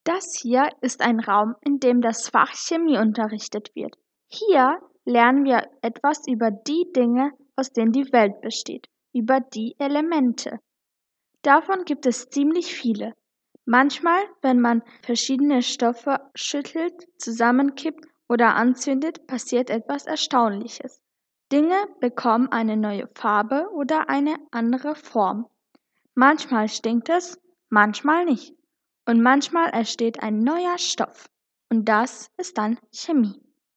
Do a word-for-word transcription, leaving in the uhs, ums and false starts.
Das hier ist ein Raum, in dem das Fach Chemie unterrichtet wird. Hier lernen wir etwas über die Dinge, aus denen die Welt besteht, über die Elemente. Davon gibt es ziemlich viele. Manchmal, wenn man verschiedene Stoffe schüttelt, zusammenkippt oder anzündet, passiert etwas Erstaunliches. Dinge bekommen eine neue Farbe oder eine andere Form. Manchmal stinkt es, manchmal nicht. Und manchmal entsteht ein neuer Stoff. Und das ist dann Chemie.